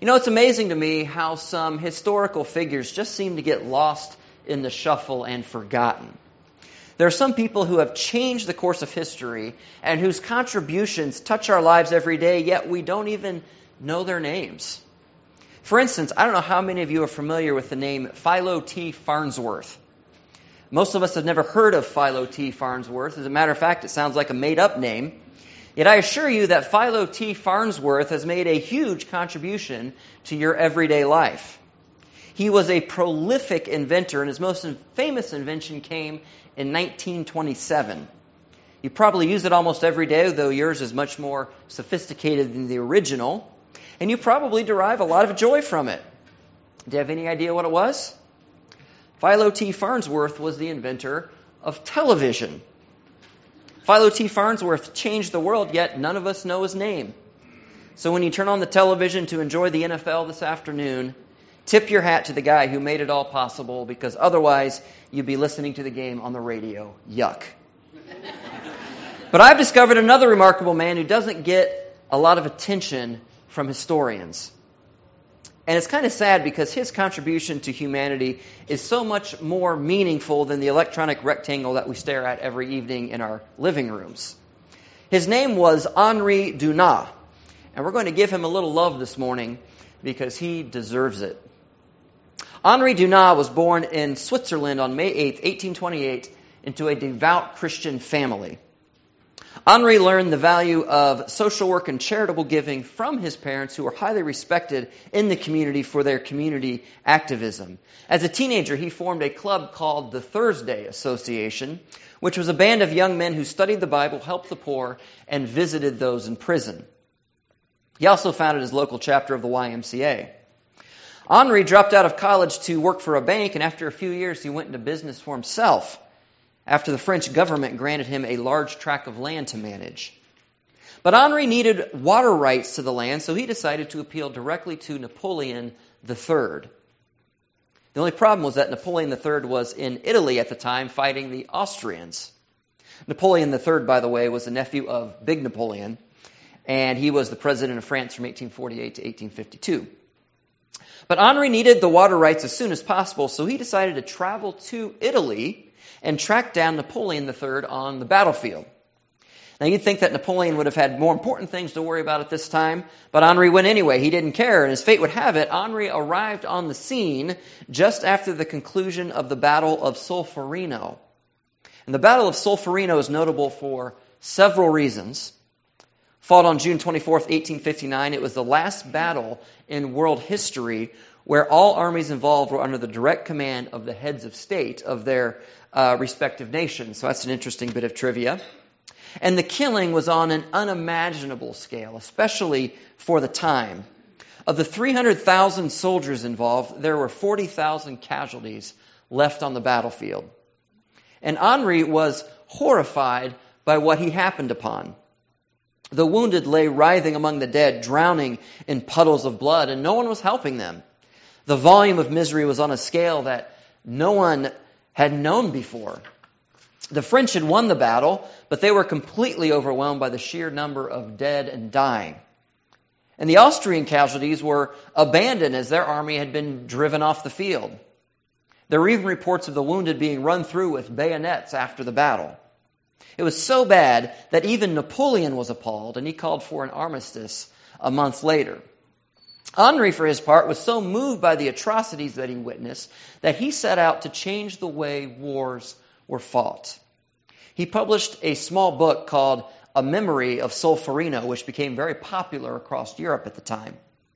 You know, it's amazing to me how some historical figures just seem to get lost in the shuffle and forgotten. There are some people who have changed the course of history and whose contributions touch our lives every day, yet we don't even know their names. For instance, I don't know how many of you are familiar with the name Philo T. Farnsworth. Most of us have never heard of Philo T. Farnsworth. As a matter of fact, it sounds like a made-up name. Yet I assure you that Philo T. Farnsworth has made a huge contribution to your everyday life. He was a prolific inventor, and his most famous invention came in 1927. You probably use it almost every day, though yours is much more sophisticated than the original, and you probably derive a lot of joy from it. Do you have any idea what it was? Philo T. Farnsworth was the inventor of television. Philo T. Farnsworth changed the world, yet none of us know his name. So when you turn on the television to enjoy the NFL this afternoon, tip your hat to the guy who made it all possible, because otherwise you'd be listening to the game on the radio. Yuck. But I've discovered another remarkable man who doesn't get a lot of attention from historians. And it's kind of sad because his contribution to humanity is so much more meaningful than the electronic rectangle that we stare at every evening in our living rooms. His name was Henri Dunant, and we're going to give him a little love this morning because he deserves it. Henri Dunant was born in Switzerland on May 8, 1828, into a devout Christian family. Henri learned the value of social work and charitable giving from his parents, who were highly respected in the community for their community activism. As a teenager, he formed a club called the Thursday Association, which was a band of young men who studied the Bible, helped the poor, and visited those in prison. He also founded his local chapter of the YMCA. Henri dropped out of college to work for a bank, and after a few years, he went into business for himself, after the French government granted him a large tract of land to manage. But Henri needed water rights to the land, so he decided to appeal directly to Napoleon III. The only problem was that Napoleon III was in Italy at the time fighting the Austrians. Napoleon III, by the way, was the nephew of Big Napoleon, and he was the president of France from 1848 to 1852. But Henri needed the water rights as soon as possible, so he decided to travel to Italy and track down Napoleon III on the battlefield. Now, you'd think that Napoleon would have had more important things to worry about at this time, but Henri went anyway. He didn't care, and as fate would have it, Henri arrived on the scene just after the conclusion of the Battle of Solferino. And the Battle of Solferino is notable for several reasons. Fought on June 24th, 1859, it was the last battle in world history where all armies involved were under the direct command of the heads of state of their respective nations. So that's an interesting bit of trivia. And the killing was on an unimaginable scale, especially for the time. Of the 300,000 soldiers involved, there were 40,000 casualties left on the battlefield. And Henri was horrified by what he happened upon. The wounded lay writhing among the dead, drowning in puddles of blood, and no one was helping them. The volume of misery was on a scale that no one had known before. The French had won the battle, but they were completely overwhelmed by the sheer number of dead and dying. And the Austrian casualties were abandoned as their army had been driven off the field. There were even reports of the wounded being run through with bayonets after the battle. It was so bad that even Napoleon was appalled, and he called for an armistice a month later. Henri, for his part, was so moved by the atrocities that he witnessed that he set out to change the way wars were fought. He published a small book called A Memory of Solferino, which became very popular across Europe at the time.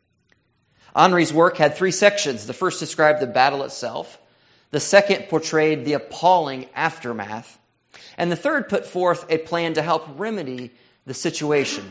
Henri's work had 3 sections. The first described the battle itself. The second portrayed the appalling aftermath. And the third put forth a plan to help remedy the situation.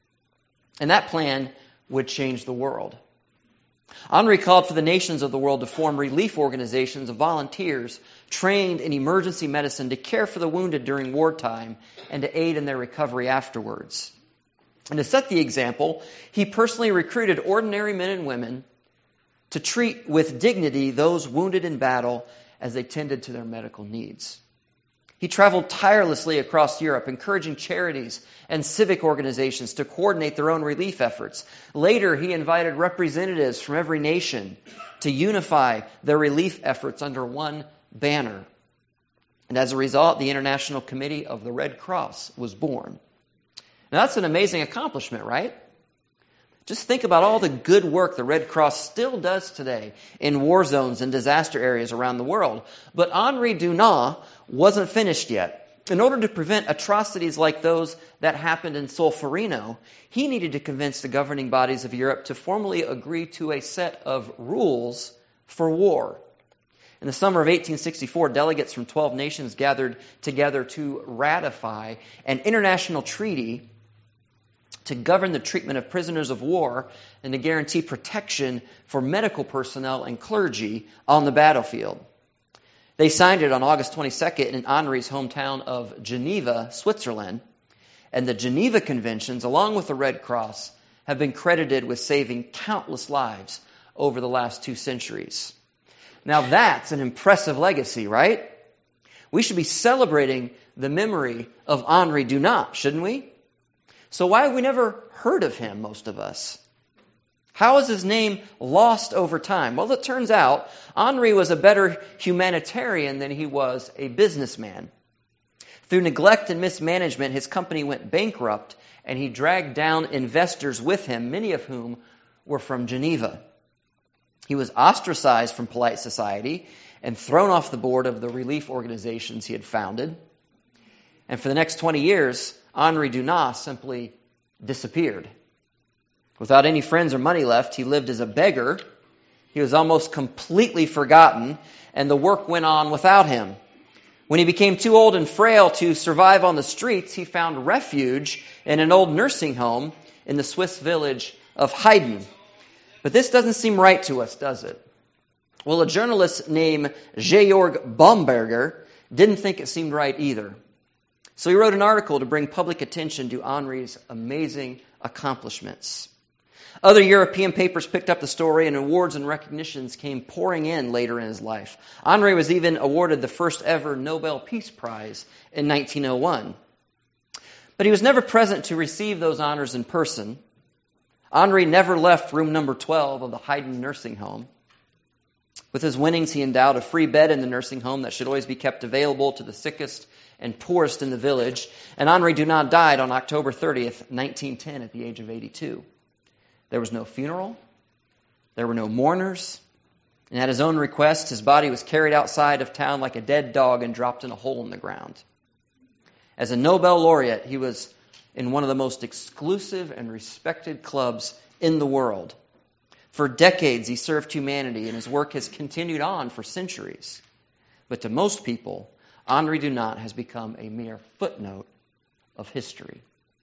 And that plan would change the world. Henri called for the nations of the world to form relief organizations of volunteers trained in emergency medicine to care for the wounded during wartime and to aid in their recovery afterwards. And to set the example, he personally recruited ordinary men and women to treat with dignity those wounded in battle as they tended to their medical needs. He traveled tirelessly across Europe, encouraging charities and civic organizations to coordinate their own relief efforts. Later, he invited representatives from every nation to unify their relief efforts under one banner. And as a result, the International Committee of the Red Cross was born. Now, that's an amazing accomplishment, right? Just think about all the good work the Red Cross still does today in war zones and disaster areas around the world. But Henri Dunant wasn't finished yet. In order to prevent atrocities like those that happened in Solferino, he needed to convince the governing bodies of Europe to formally agree to a set of rules for war. In the summer of 1864, delegates from 12 nations gathered together to ratify an international treaty to govern the treatment of prisoners of war and to guarantee protection for medical personnel and clergy on the battlefield. They signed it on August 22nd in Henri's hometown of Geneva, Switzerland. And the Geneva Conventions, along with the Red Cross, have been credited with saving countless lives over the last 2 centuries. Now that's an impressive legacy, right? We should be celebrating the memory of Henri Dunant, shouldn't we? So why have we never heard of him, most of us? How is his name lost over time? Well, it turns out Henri was a better humanitarian than he was a businessman. Through neglect and mismanagement, his company went bankrupt, and he dragged down investors with him, many of whom were from Geneva. He was ostracized from polite society and thrown off the board of the relief organizations he had founded. And for the next 20 years, Henri Dunant simply disappeared. Without any friends or money left, he lived as a beggar. He was almost completely forgotten, and the work went on without him. When he became too old and frail to survive on the streets, he found refuge in an old nursing home in the Swiss village of Heiden. But this doesn't seem right to us, does it? Well, a journalist named Georg Bomberger didn't think it seemed right either. So he wrote an article to bring public attention to Henri's amazing accomplishments. Other European papers picked up the story, and awards and recognitions came pouring in later in his life. Henri was even awarded the first ever Nobel Peace Prize in 1901. But he was never present to receive those honors in person. Henri never left room number 12 of the Heiden nursing home. With his winnings, he endowed a free bed in the nursing home that should always be kept available to the sickest and poorest in the village. And Henri Dunant died on October 30th, 1910, at the age of 82. There was no funeral. There were no mourners. And at his own request, his body was carried outside of town like a dead dog and dropped in a hole in the ground. As a Nobel laureate, he was in one of the most exclusive and respected clubs in the world. For decades, he served humanity, and his work has continued on for centuries. But to most people, Henri Dunant has become a mere footnote of history.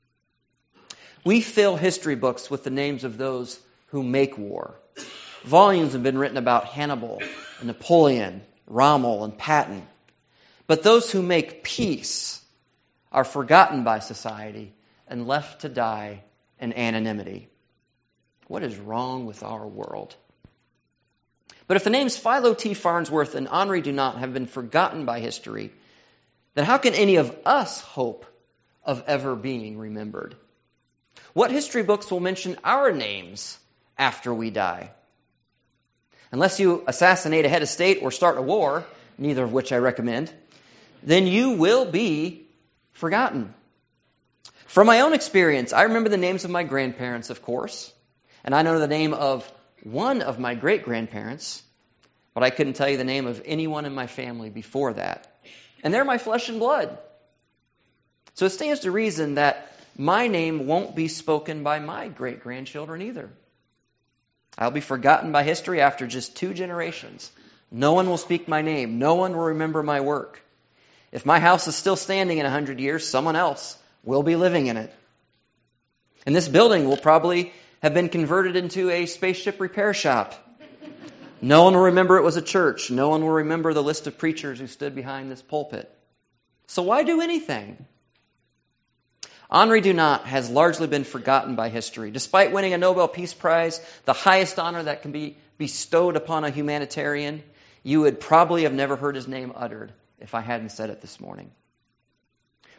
We fill history books with the names of those who make war. Volumes have been written about Hannibal, and Napoleon, Rommel, and Patton. But those who make peace are forgotten by society and left to die in anonymity. What is wrong with our world? But if the names Philo T. Farnsworth and Henri Dunant have been forgotten by history, then how can any of us hope of ever being remembered? What history books will mention our names after we die? Unless you assassinate a head of state or start a war, neither of which I recommend, then you will be forgotten. From my own experience, I remember the names of my grandparents, of course, and I know the name of one of my great-grandparents, but I couldn't tell you the name of anyone in my family before that. And they're my flesh and blood. So it stands to reason that my name won't be spoken by my great-grandchildren either. I'll be forgotten by history after just 2 generations. No one will speak my name. No one will remember my work. If my house is still standing in 100 years, someone else will be living in it. And this building will probably have been converted into a spaceship repair shop. No one will remember it was a church. No one will remember the list of preachers who stood behind this pulpit. So why do anything? Henri Dunant has largely been forgotten by history. Despite winning a Nobel Peace Prize, the highest honor that can be bestowed upon a humanitarian, you would probably have never heard his name uttered if I hadn't said it this morning.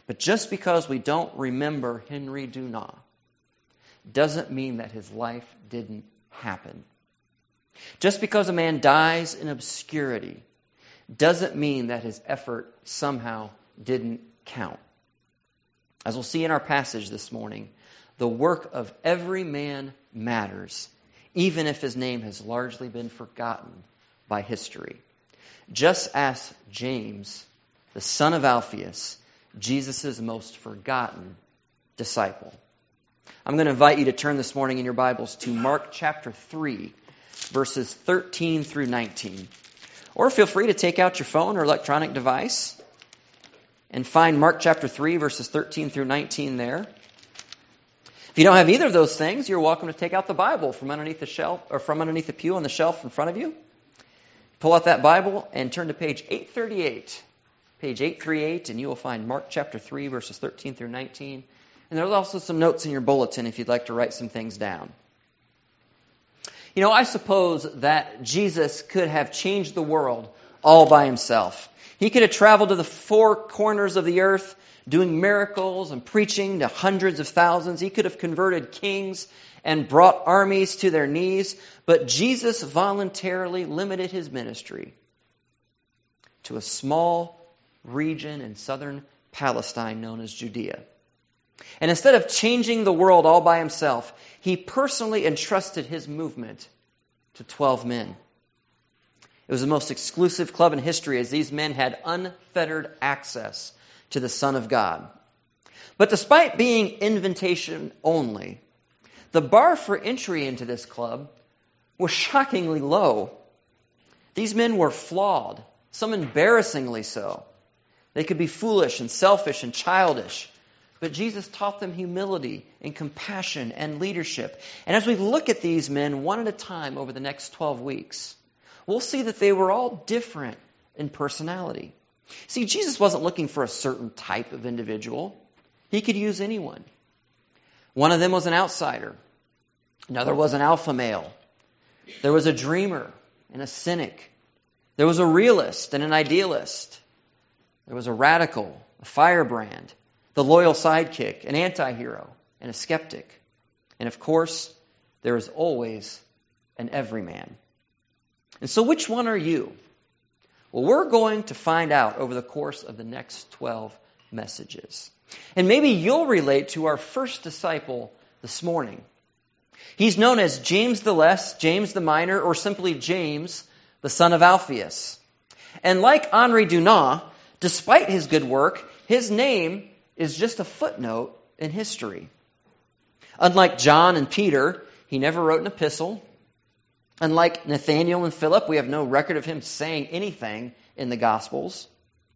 But just because we don't remember Henry Dunant doesn't mean that his life didn't happen. Just because a man dies in obscurity doesn't mean that his effort somehow didn't count. As we'll see in our passage this morning, the work of every man matters, even if his name has largely been forgotten by history. Just ask James, the son of Alphaeus, Jesus' most forgotten disciple. I'm going to invite you to turn this morning in your Bibles to Mark chapter 3, verses 13 through 19. Or feel free to take out your phone or electronic device and find Mark chapter 3, verses 13 through 19 there. If you don't have either of those things, you're welcome to take out the Bible from underneath the shelf or from underneath the pew on the shelf in front of you. Pull out that Bible and turn to page 838. Page 838, and you will find Mark chapter 3, verses 13 through 19. And there's also some notes in your bulletin if you'd like to write some things down. You know, I suppose that Jesus could have changed the world all by himself. He could have traveled to the four corners of the earth, doing miracles and preaching to hundreds of thousands. He could have converted kings and brought armies to their knees. But Jesus voluntarily limited his ministry to a small region in southern Palestine known as Judea. And instead of changing the world all by himself, he personally entrusted his movement to 12 men. It was the most exclusive club in history, as these men had unfettered access to the Son of God. But despite being invitation only, the bar for entry into this club was shockingly low. These men were flawed, some embarrassingly so. They could be foolish and selfish and childish. But Jesus taught them humility and compassion and leadership. And as we look at these men one at a time over the next 12 weeks, we'll see that they were all different in personality. See, Jesus wasn't looking for a certain type of individual. He could use anyone. One of them was an outsider. Another was an alpha male. There was a dreamer and a cynic. There was a realist and an idealist. There was a radical, a firebrand, the loyal sidekick, an anti-hero, and a skeptic. And of course, there is always an everyman. And so which one are you? Well, we're going to find out over the course of the next 12 messages. And maybe you'll relate to our first disciple this morning. He's known as James the Less, James the Minor, or simply James, the son of Alphaeus. And like Henry Dunant, despite his good work, his name is just a footnote in history. Unlike John and Peter, he never wrote an epistle. Unlike Nathaniel and Philip, we have no record of him saying anything in the Gospels.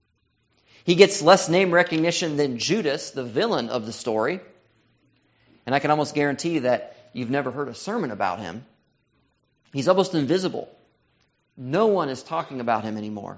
He gets less name recognition than Judas, the villain of the story. And I can almost guarantee that you've never heard a sermon about him. He's almost invisible. No one is talking about him anymore.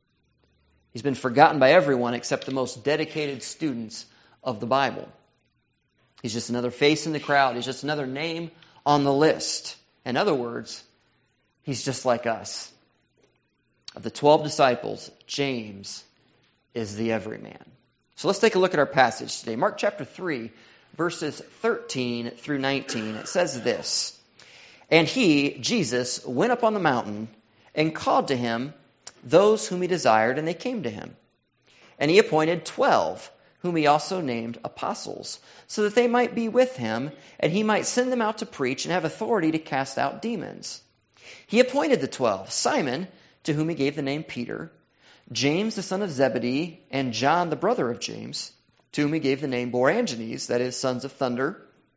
He's been forgotten by everyone except the most dedicated students of the Bible. He's just another face in the crowd. He's just another name on the list. In other words, he's just like us. Of the 12 disciples, James is the everyman. So let's take a look at our passage today. Mark chapter 3, verses 13 through 19. It says this: And he, Jesus, went up on the mountain and called to him those whom he desired, and they came to him. And he appointed 12, whom he also named apostles, so that they might be with him, and he might send them out to preach and have authority to cast out demons. He appointed the 12, Simon, to whom he gave the name Peter, James the son of Zebedee, and John the brother of James, to whom he gave the name Boanerges, that is, sons of thunder,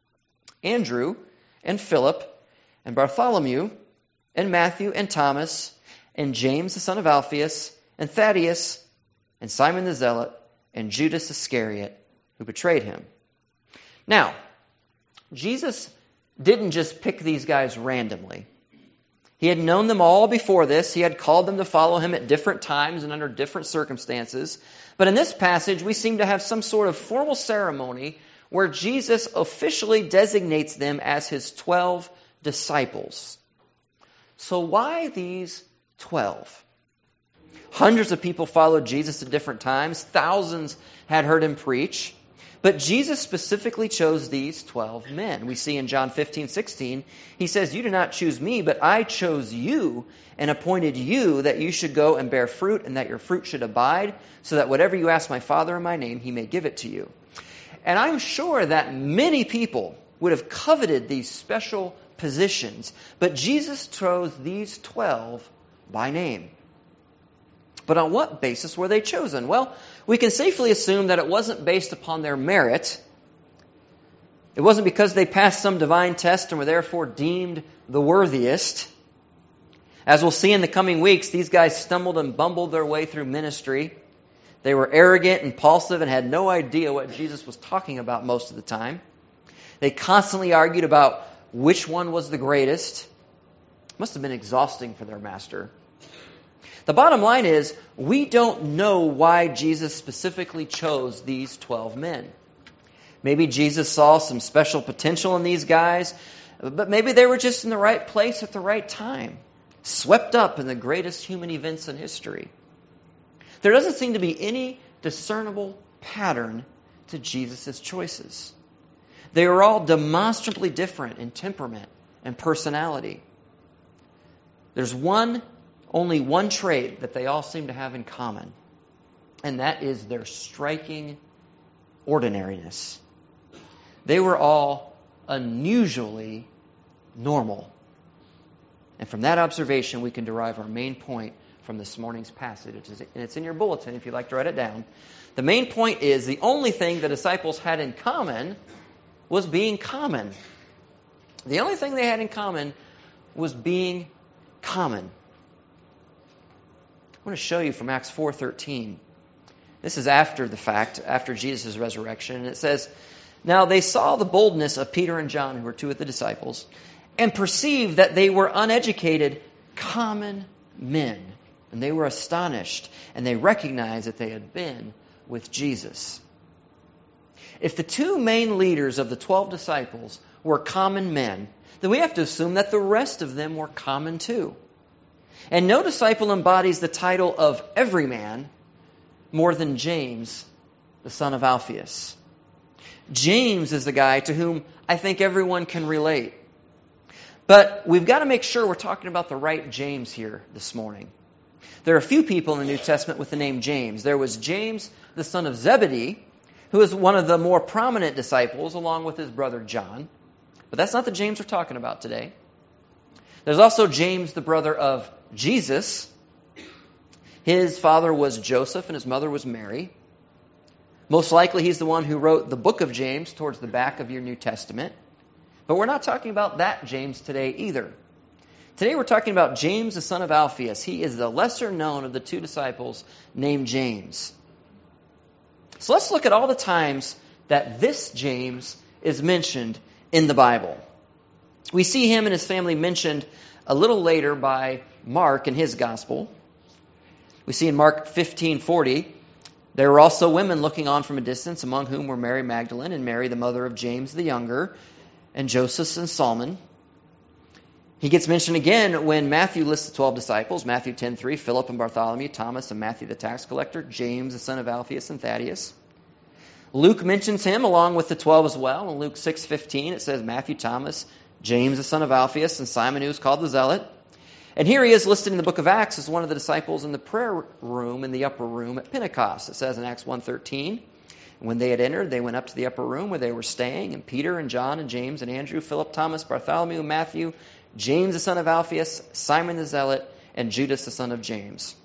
Andrew, and Philip, and Bartholomew, and Matthew, and Thomas, and James the son of Alphaeus, and Thaddeus, and Simon the Zealot, and Judas Iscariot, who betrayed him. Now, Jesus didn't just pick these guys randomly. He had known them all before this. He had called them to follow him at different times and under different circumstances. But in this passage, we seem to have some sort of formal ceremony where Jesus officially designates them as his 12 disciples. So why these 12? Hundreds of people followed Jesus at different times. Thousands had heard him preach. But Jesus specifically chose these 12 men. We see in John 15:16, he says, "You did not choose me, but I chose you and appointed you that you should go and bear fruit and that your fruit should abide, so that whatever you ask my Father in my name, he may give it to you." And I'm sure that many people would have coveted these special positions, but Jesus chose these 12 by name. But on what basis were they chosen? Well, we can safely assume that it wasn't based upon their merit. It wasn't because they passed some divine test and were therefore deemed the worthiest. As we'll see in the coming weeks, these guys stumbled and bumbled their way through ministry. They were arrogant, impulsive, and had no idea what Jesus was talking about most of the time. They constantly argued about which one was the greatest. It must have been exhausting for their master. The bottom line is, we don't know why Jesus specifically chose these 12 men. Maybe Jesus saw some special potential in these guys, but maybe they were just in the right place at the right time, swept up in the greatest human events in history. There doesn't seem to be any discernible pattern to Jesus' choices. They were all demonstrably different in temperament and personality. There's only one trait that they all seem to have in common, and that is their striking ordinariness. They were all unusually normal. And from that observation, we can derive our main point from this morning's passage. And it's in your bulletin if you'd like to write it down. The main point is the only thing the disciples had in common was being common. The only thing they had in common was being common. I want to show you from Acts 4:13. This is after the fact, after Jesus' resurrection. And it says, "Now they saw the boldness of Peter and John, who were two of the disciples, and perceived that they were uneducated, common men. And they were astonished, and they recognized that they had been with Jesus." If the two main leaders of the 12 disciples were common men, then we have to assume that the rest of them were common too. And no disciple embodies the title of everyman more than James, the son of Alphaeus. James is the guy to whom I think everyone can relate. But we've got to make sure we're talking about the right James here this morning. There are a few people in the New Testament with the name James. There was James, the son of Zebedee, who is one of the more prominent disciples, along with his brother John. But that's not the James we're talking about today. There's also James, the brother of Jesus. His father was Joseph and his mother was Mary. Most likely he's the one who wrote the book of James towards the back of your New Testament. But we're not talking about that James today either. Today we're talking about James, the son of Alphaeus. He is the lesser known of the two disciples named James. So let's look at all the times that this James is mentioned in the Bible. We see him and his family mentioned a little later by Mark in his gospel. We see in Mark 15:40, there were also women looking on from a distance, among whom were Mary Magdalene and Mary, the mother of James the younger, and Joseph and Salmon. He gets mentioned again when Matthew lists the 12 disciples. Matthew 10:3, Philip and Bartholomew, Thomas and Matthew the tax collector, James the son of Alphaeus and Thaddeus. Luke mentions him along with the 12 as well. In Luke 6:15 it says Matthew, Thomas, James the son of Alphaeus, and Simon who is called the Zealot. And here he is listed in the book of Acts as one of the disciples in the prayer room in the upper room at Pentecost. It says in Acts 1:13, when they had entered, they went up to the upper room where they were staying, and Peter and John and James and Andrew, Philip, Thomas, Bartholomew, Matthew, James the son of Alphaeus, Simon the Zealot, and Judas the son of James.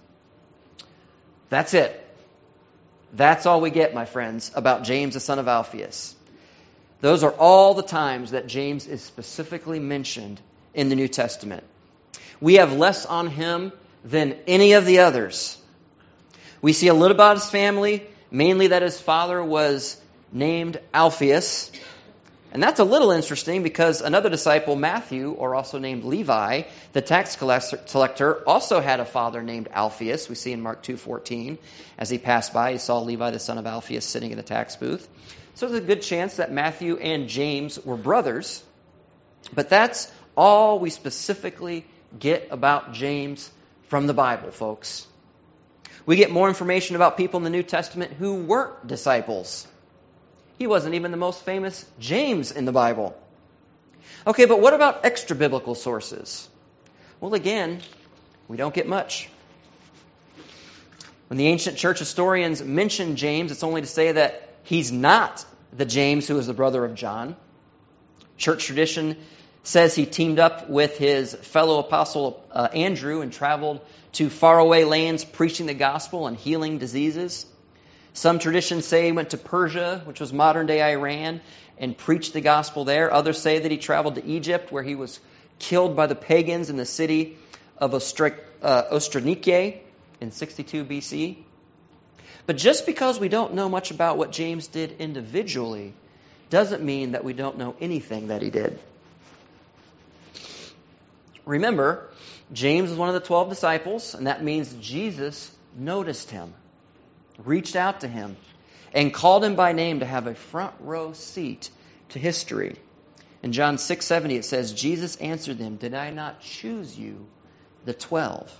That's it. That's all we get, my friends, about James the son of Alphaeus. Those are all the times that James is specifically mentioned in the New Testament. We have less on him than any of the others. We see a little about his family, mainly that his father was named Alphaeus. And that's a little interesting because another disciple, Matthew, or also named Levi, the tax collector, also had a father named Alphaeus. We see in Mark 2:14, as he passed by, he saw Levi, the son of Alphaeus, sitting in the tax booth. So there's a good chance that Matthew and James were brothers. But that's all we specifically get about James from the Bible, folks. We get more information about people in the New Testament who weren't disciples. He wasn't even the most famous James in the Bible. Okay, but what about extra-biblical sources? Well, again, we don't get much. When the ancient church historians mention James, it's only to say that he's not the James who is the brother of John. Church tradition says he teamed up with his fellow apostle Andrew and traveled to faraway lands preaching the gospel and healing diseases. Some traditions say he went to Persia, which was modern-day Iran, and preached the gospel there. Others say that he traveled to Egypt, where he was killed by the pagans in the city of Ostranike in 62 BC. But just because we don't know much about what James did individually doesn't mean that we don't know anything that he did. Remember, James was one of the 12 disciples, and that means Jesus noticed him, reached out to him, and called him by name to have a front row seat to history. In John 6:70 it says, Jesus answered them, "Did I not choose you, the 12?"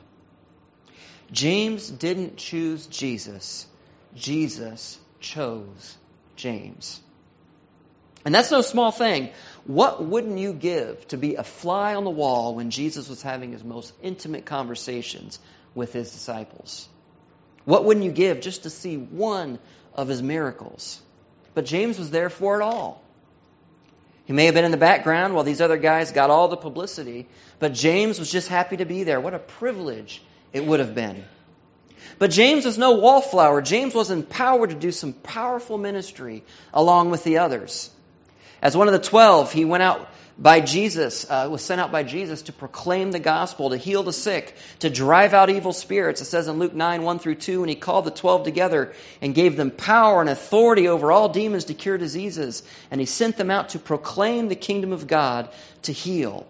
James didn't choose Jesus. Jesus chose James. And that's no small thing. What wouldn't you give to be a fly on the wall when Jesus was having his most intimate conversations with his disciples? What wouldn't you give just to see one of his miracles? But James was there for it all. He may have been in the background while these other guys got all the publicity, but James was just happy to be there. What a privilege it would have been. But James was no wallflower. James was empowered to do some powerful ministry along with the others. As one of the 12, he went out by Jesus, was sent out by Jesus to proclaim the gospel, to heal the sick, to drive out evil spirits. It says in Luke 9:1-2, and he called the 12 together and gave them power and authority over all demons to cure diseases. And he sent them out to proclaim the kingdom of God, to heal.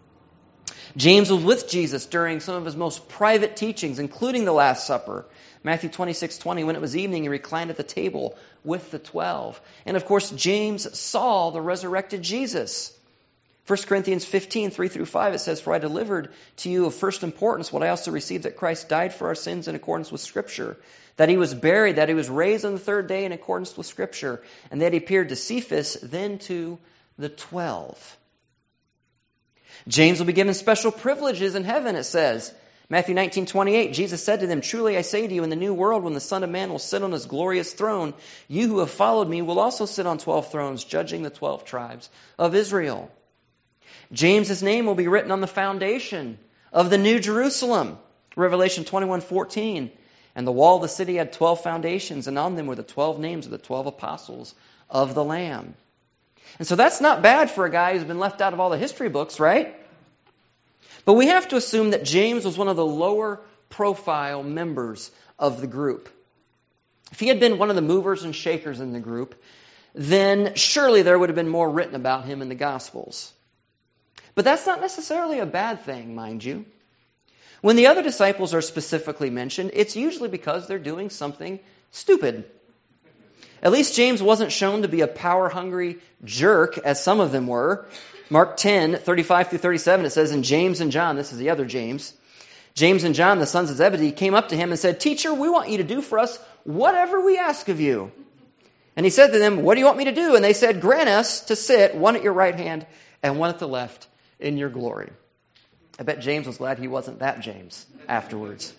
James was with Jesus during some of his most private teachings, including the Last Supper. Matthew 26:20, when it was evening, he reclined at the table with the 12. And of course, James saw the resurrected Jesus. 1 Corinthians 15:3-5, it says, "For I delivered to you of first importance what I also received, that Christ died for our sins in accordance with Scripture, that he was buried, that he was raised on the third day in accordance with Scripture, and that he appeared to Cephas, then to the 12. James will be given special privileges in heaven, it says. Matthew 19:28, Jesus said to them, "Truly I say to you, in the new world, when the Son of Man will sit on his glorious throne, you who have followed me will also sit on 12 thrones, judging the 12 tribes of Israel." James's name will be written on the foundation of the New Jerusalem. Revelation 21:14. And the wall of the city had 12 foundations, and on them were the 12 names of the 12 apostles of the Lamb. And so that's not bad for a guy who's been left out of all the history books, right? But we have to assume that James was one of the lower profile members of the group. If he had been one of the movers and shakers in the group, then surely there would have been more written about him in the Gospels. But that's not necessarily a bad thing, mind you. When the other disciples are specifically mentioned, it's usually because they're doing something stupid. At least James wasn't shown to be a power-hungry jerk, as some of them were. Mark 10:35-37, it says, "And James and John," this is the other James, "James and John, the sons of Zebedee, came up to him and said, 'Teacher, we want you to do for us whatever we ask of you.' And he said to them, 'What do you want me to do?' And they said, 'Grant us to sit, one at your right hand and one at the left, in your glory.'" I bet James was glad he wasn't that James afterwards.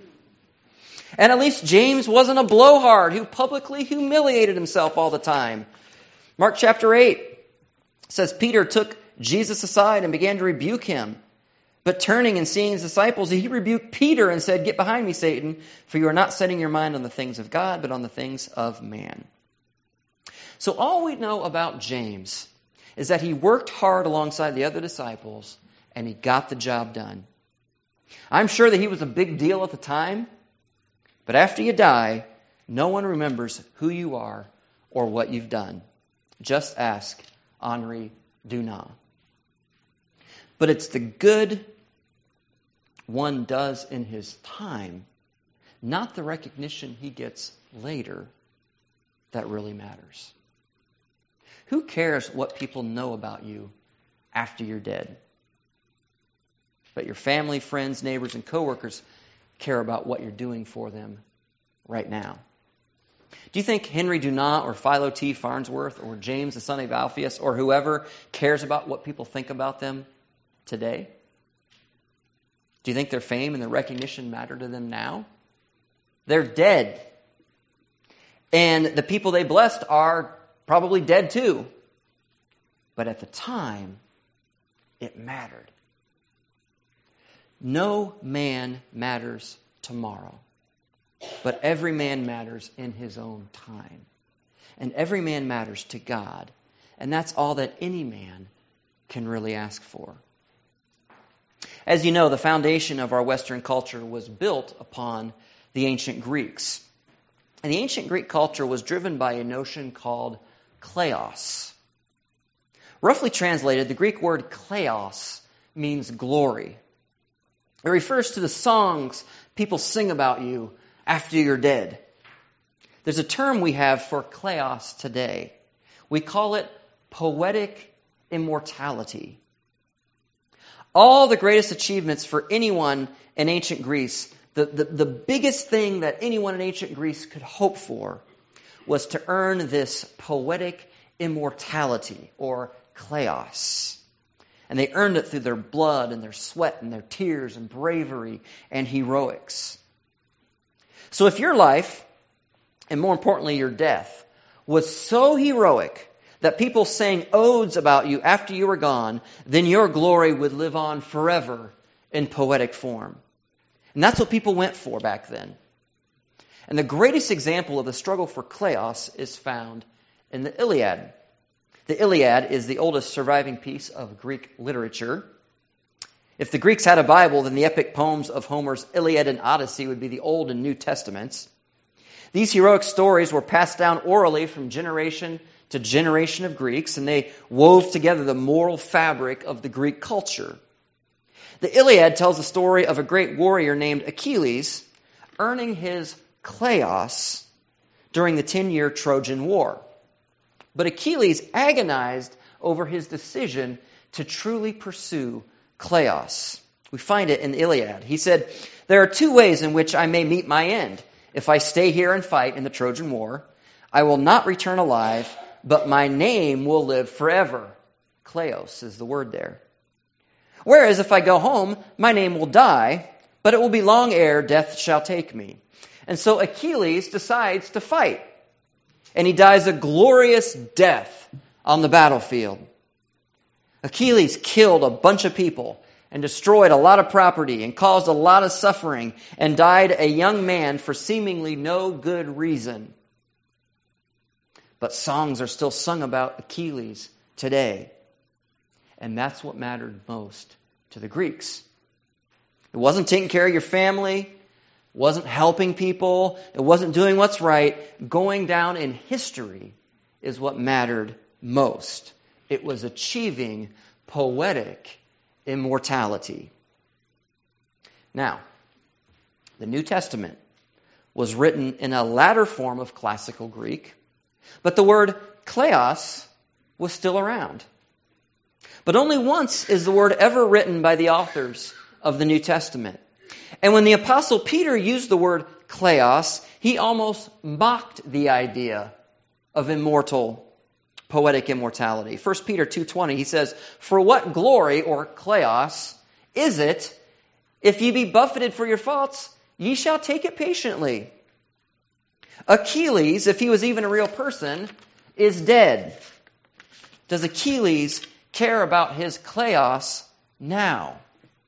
And at least James wasn't a blowhard who publicly humiliated himself all the time. Mark chapter 8 says, "Peter took Jesus aside and began to rebuke him. But turning and seeing his disciples, he rebuked Peter and said, 'Get behind me, Satan, for you are not setting your mind on the things of God, but on the things of man.'" So all we know about James is that he worked hard alongside the other disciples, and he got the job done. I'm sure that he was a big deal at the time, but after you die, no one remembers who you are or what you've done. Just ask Henri Dunant. But it's the good one does in his time, not the recognition he gets later, that really matters. Who cares what people know about you after you're dead? But your family, friends, neighbors, and coworkers care about what you're doing for them right now. Do you think Henry Dunant or Philo T. Farnsworth or James the son of Alphaeus or whoever cares about what people think about them today? Do you think their fame and their recognition matter to them now? They're dead. And the people they blessed are probably dead too. But at the time, it mattered. No man matters tomorrow, but every man matters in his own time. And every man matters to God. And that's all that any man can really ask for. As you know, the foundation of our Western culture was built upon the ancient Greeks. And the ancient Greek culture was driven by a notion called kleos. Roughly translated, the Greek word kleos means glory. It refers to the songs people sing about you after you're dead. There's a term we have for kleos today. We call it poetic immortality. All the greatest achievements for anyone in ancient Greece, the biggest thing that anyone in ancient Greece could hope for was to earn this poetic immortality, or kleos. And they earned it through their blood and their sweat and their tears and bravery and heroics. So if your life, and more importantly your death, was so heroic that people sang odes about you after you were gone, then your glory would live on forever in poetic form. And that's what people went for back then. And the greatest example of the struggle for kleos is found in the Iliad. The Iliad is the oldest surviving piece of Greek literature. If the Greeks had a Bible, then the epic poems of Homer's Iliad and Odyssey would be the Old and New Testaments. These heroic stories were passed down orally from generation to generation of Greeks, and they wove together the moral fabric of the Greek culture. The Iliad tells the story of a great warrior named Achilles earning his kleos during the 10-year Trojan War. But Achilles agonized over his decision to truly pursue kleos. We find it in the Iliad. He said, "There are two ways in which I may meet my end. If I stay here and fight in the Trojan War, I will not return alive, but my name will live forever." Kleos is the word there. "Whereas if I go home, my name will die, but it will be long ere death shall take me." And so Achilles decides to fight. And he dies a glorious death on the battlefield. Achilles killed a bunch of people and destroyed a lot of property and caused a lot of suffering and died a young man for seemingly no good reason. But songs are still sung about Achilles today. And that's what mattered most to the Greeks. It wasn't taking care of your family. It wasn't helping people. It wasn't doing what's right. Going down in history is what mattered most. It was achieving poetic immortality. Now, the New Testament was written in a latter form of classical Greek, but the word kleos was still around. But only once is the word ever written by the authors of the New Testament. And when the Apostle Peter used the word kleos, he almost mocked the idea of poetic immortality. 1 Peter 2:20, he says, "For what glory, or kleos, is it, if ye be buffeted for your faults, ye shall take it patiently." Achilles, if he was even a real person, is dead. Does Achilles care about his kleos now?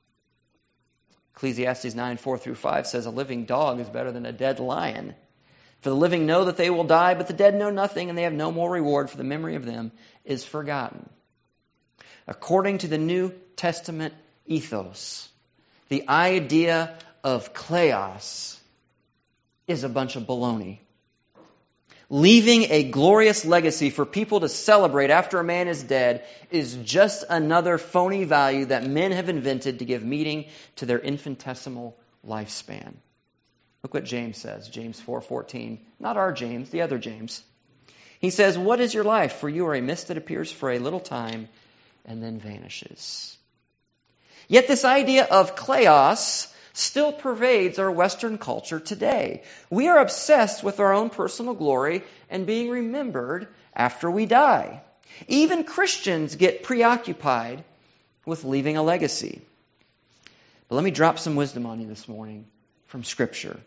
Ecclesiastes 9:4-5 says, "A living dog is better than a dead lion. For the living know that they will die, but the dead know nothing, and they have no more reward, for the memory of them is forgotten." According to the New Testament ethos, the idea of kleos is a bunch of baloney. Leaving a glorious legacy for people to celebrate after a man is dead is just another phony value that men have invented to give meaning to their infinitesimal lifespan. Look what James says, James 4:14. Not our James, the other James. He says, "What is your life? For you are a mist that appears for a little time and then vanishes." Yet this idea of kleos still pervades our Western culture today. We are obsessed with our own personal glory and being remembered after we die. Even Christians get preoccupied with leaving a legacy. But let me drop some wisdom on you this morning from Scripture.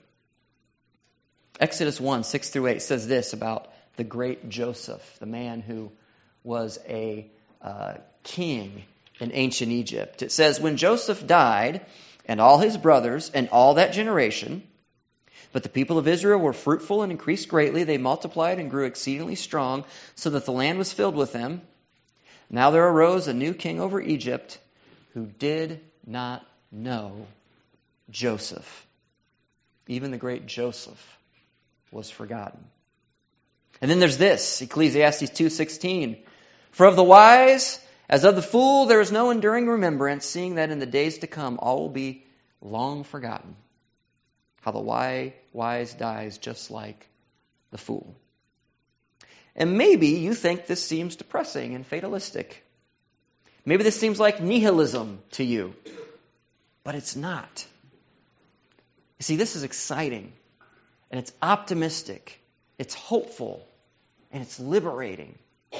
Exodus 1, 6 through 8 says this about the great Joseph, the man who was a king in ancient Egypt. It says, when Joseph died, and all his brothers, and all that generation, but the people of Israel were fruitful and increased greatly. They multiplied and grew exceedingly strong, so that the land was filled with them. Now there arose a new king over Egypt, who did not know Joseph. Even the great Joseph was forgotten. And then there's this, Ecclesiastes 2:16. For of the wise, as of the fool, there is no enduring remembrance, seeing that in the days to come all will be long forgotten. How the wise dies just like the fool. And maybe you think this seems depressing and fatalistic. Maybe this seems like nihilism to you. But it's not. You see, this is exciting. And it's optimistic. It's hopeful. And it's liberating.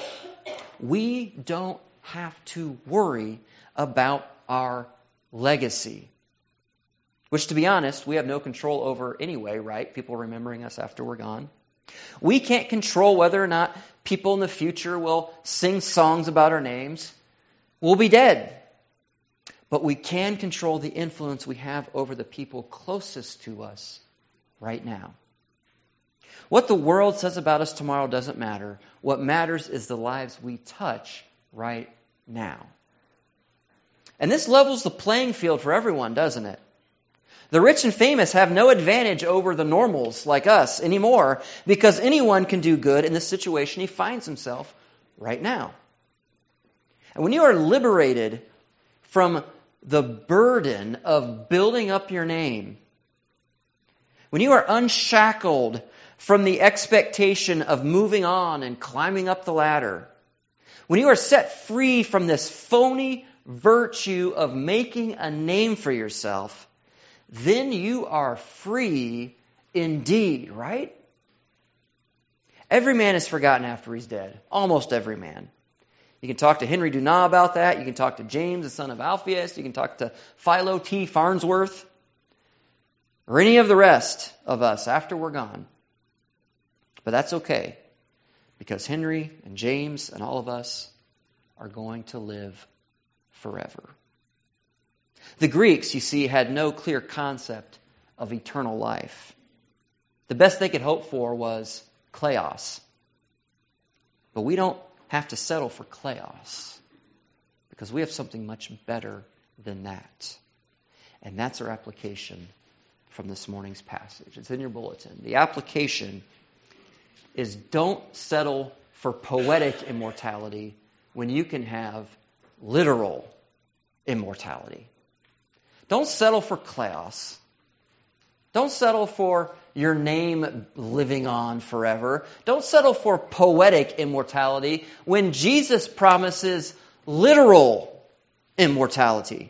We don't have to worry about our legacy. Which, to be honest, we have no control over anyway, right? People remembering us after we're gone. We can't control whether or not people in the future will sing songs about our names. We'll be dead. But we can control the influence we have over the people closest to us right now. What the world says about us tomorrow doesn't matter. What matters is the lives we touch right now. And this levels the playing field for everyone, doesn't it? The rich and famous have no advantage over the normals like us anymore, because anyone can do good in the situation he finds himself right now. And when you are liberated from the burden of building up your name, when you are unshackled from the expectation of moving on and climbing up the ladder, when you are set free from this phony virtue of making a name for yourself, then you are free indeed, right? Every man is forgotten after he's dead. Almost every man. You can talk to Henry Dunant about that. You can talk to James, the son of Alphaeus. You can talk to Philo T. Farnsworth. Or any of the rest of us after we're gone. But that's okay. Because Henry and James and all of us are going to live forever. The Greeks, you see, had no clear concept of eternal life. The best they could hope for was kleos. But we don't have to settle for kleos, because we have something much better than that. And that's our application from this morning's passage. It's in your bulletin. The application is don't settle for poetic immortality when you can have literal immortality. Don't settle for kleos. Don't settle for your name living on forever. Don't settle for poetic immortality when Jesus promises literal immortality.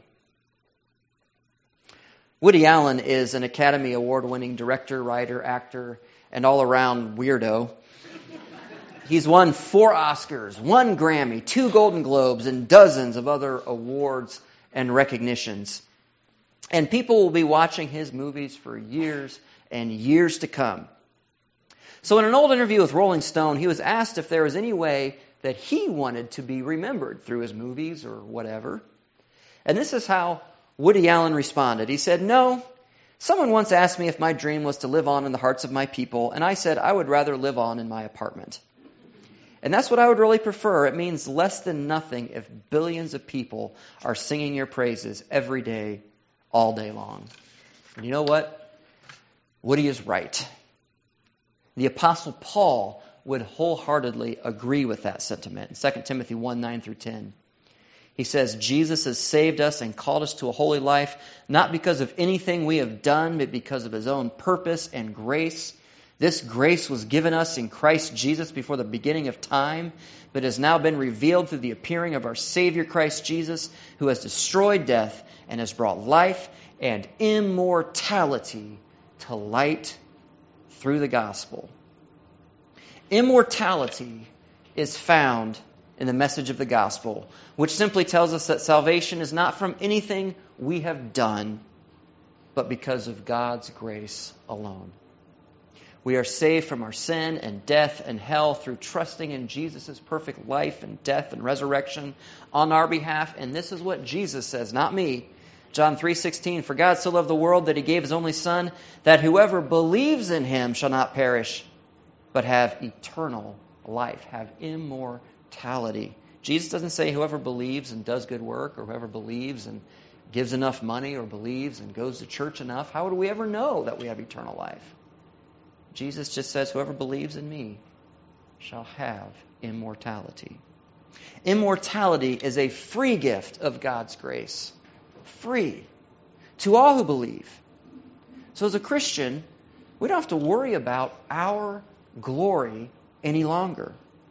Woody Allen is an Academy Award-winning director, writer, actor, and all-around weirdo. He's won 4 Oscars, 1 Grammy, 2 Golden Globes, and dozens of other awards and recognitions. And people will be watching his movies for years and years to come. So in an old interview with Rolling Stone, he was asked if there was any way that he wanted to be remembered through his movies or whatever. And this is how Woody Allen responded. He said, "No, someone once asked me if my dream was to live on in the hearts of my people, and I said I would rather live on in my apartment. And that's what I would really prefer. It means less than nothing if billions of people are singing your praises every day, all day long." And you know what? Woody is right. The Apostle Paul would wholeheartedly agree with that sentiment. In 2 Timothy 1, 9 through 10. He says, Jesus has saved us and called us to a holy life, not because of anything we have done, but because of his own purpose and grace. This grace was given us in Christ Jesus before the beginning of time, but has now been revealed through the appearing of our Savior Christ Jesus, who has destroyed death and has brought life and immortality to light through the gospel. Immortality is found in the message of the gospel, which simply tells us that salvation is not from anything we have done, but because of God's grace alone. We are saved from our sin and death and hell through trusting in Jesus' perfect life and death and resurrection on our behalf. And this is what Jesus says, not me. John 3:16, for God so loved the world that he gave his only Son, that whoever believes in him shall not perish, but have eternal life, have immortality. Jesus doesn't say whoever believes and does good work, or whoever believes and gives enough money, or believes and goes to church enough. How would we ever know that we have eternal life? Jesus just says, whoever believes in me shall have immortality. Immortality is a free gift of God's grace. Free. To all who believe. So as a Christian, we don't have to worry about our glory any longer.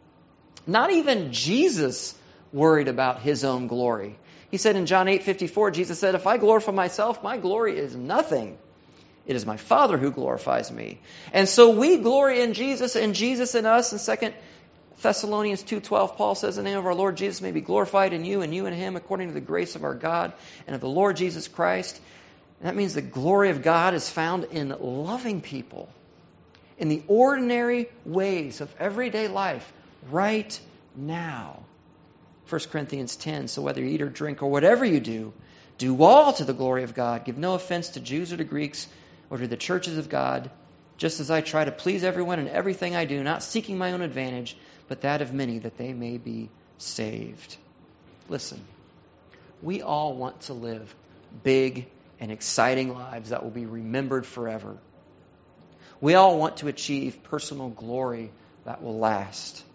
Not even Jesus worried about his own glory. He said in John 8:54, Jesus said, if I glorify myself, my glory is nothing. It is my Father who glorifies me. And so we glory in Jesus and Jesus in us. In 2 Thessalonians 2:12, Paul says, the name of our Lord Jesus may be glorified in you and you in him, according to the grace of our God and of the Lord Jesus Christ. And that means the glory of God is found in loving people, in the ordinary ways of everyday life, right now. 1 Corinthians 10, so whether you eat or drink or whatever you do all to the glory of God. Give no offense to Jews or to Greeks, or to the churches of God, just as I try to please everyone in everything I do, not seeking my own advantage, but that of many, that they may be saved. Listen, we all want to live big and exciting lives that will be remembered forever. We all want to achieve personal glory that will last.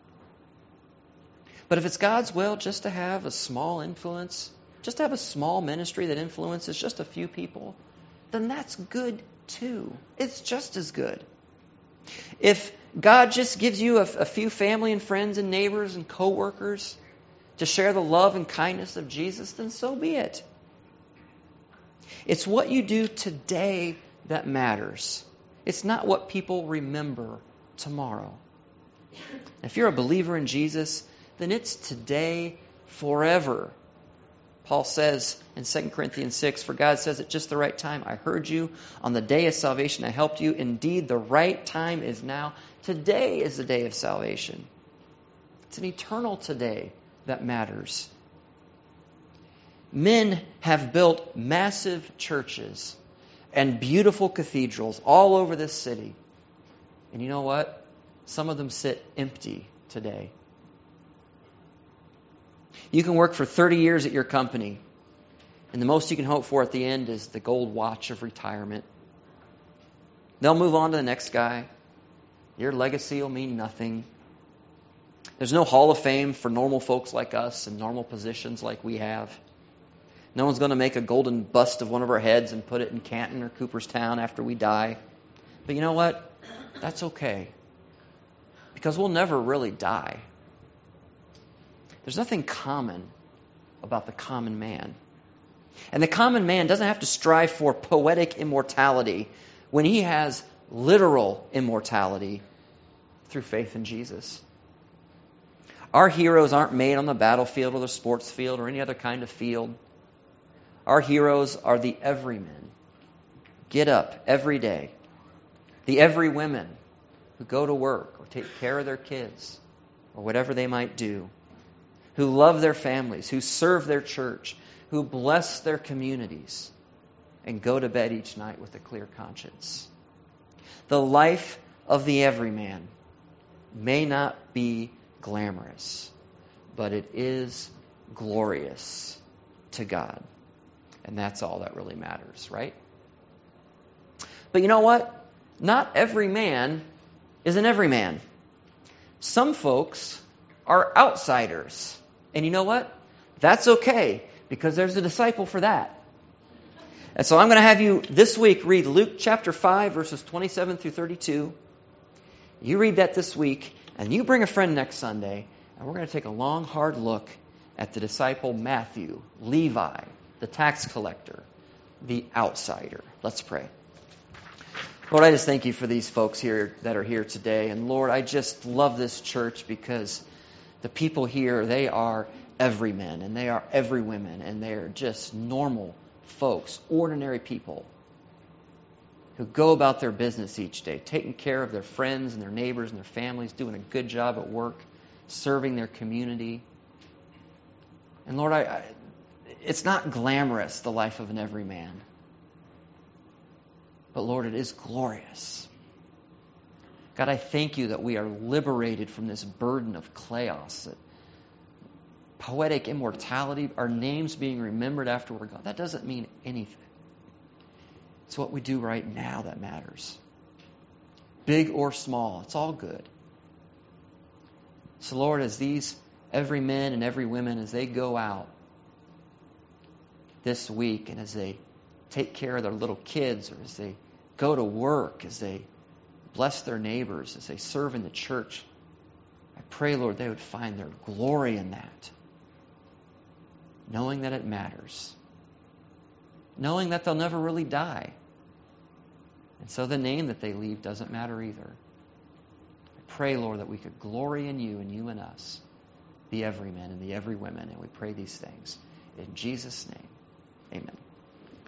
But if it's God's will just to have a small influence, just to have a small ministry that influences just a few people, then that's good too. It's just as good. If God just gives you a few family and friends and neighbors and co-workers to share the love and kindness of Jesus, then so be it. It's what you do today that matters. It's not what people remember tomorrow. If you're a believer in Jesus, then it's today forever. Paul says in 2 Corinthians 6, for God says at just the right time, I heard you. On the day of salvation, I helped you. Indeed, the right time is now. Today is the day of salvation. It's an eternal today that matters. Men have built massive churches and beautiful cathedrals all over this city. And you know what? Some of them sit empty today. You can work for 30 years at your company, and the most you can hope for at the end is the gold watch of retirement. They'll move on to the next guy. Your legacy will mean nothing. There's no hall of fame for normal folks like us in normal positions like we have. No one's going to make a golden bust of one of our heads and put it in Canton or Cooperstown after we die. But you know what? That's okay. Because we'll never really die. There's nothing common about the common man. And the common man doesn't have to strive for poetic immortality when he has literal immortality through faith in Jesus. Our heroes aren't made on the battlefield or the sports field or any other kind of field. Our heroes are the everymen. Get up every day. The every women who go to work or take care of their kids or whatever they might do. Who love their families, who serve their church, who bless their communities, and go to bed each night with a clear conscience. The life of the everyman may not be glamorous, but it is glorious to God. And that's all that really matters, right? But you know what? Not every man is an everyman. Some folks are outsiders. And you know what? That's okay, because there's a disciple for that. And so I'm going to have you this week read Luke chapter 5, verses 27 through 32. You read that this week, and you bring a friend next Sunday, and we're going to take a long, hard look at the disciple Matthew, Levi, the tax collector, the outsider. Let's pray. Lord, I just thank you for these folks here that are here today. And Lord, I just love this church because the people here, they are every men and they are every women and they are just normal folks, ordinary people who go about their business each day, taking care of their friends and their neighbors and their families, doing a good job at work, serving their community. And Lord, it's not glamorous, the life of an everyman. But Lord, it is glorious. God, I thank you that we are liberated from this burden of chaos, that poetic immortality, our names being remembered after we're gone. That doesn't mean anything. It's what we do right now that matters. Big or small, it's all good. So Lord, as these every men and every women, as they go out this week and as they take care of their little kids, or as they go to work, as they bless their neighbors, as they serve in the church, I pray, Lord, they would find their glory in that, knowing that it matters, knowing that they'll never really die. And so the name that they leave doesn't matter either. I pray, Lord, that we could glory in you and you in us, the everymen and the every women, and we pray these things in Jesus' name.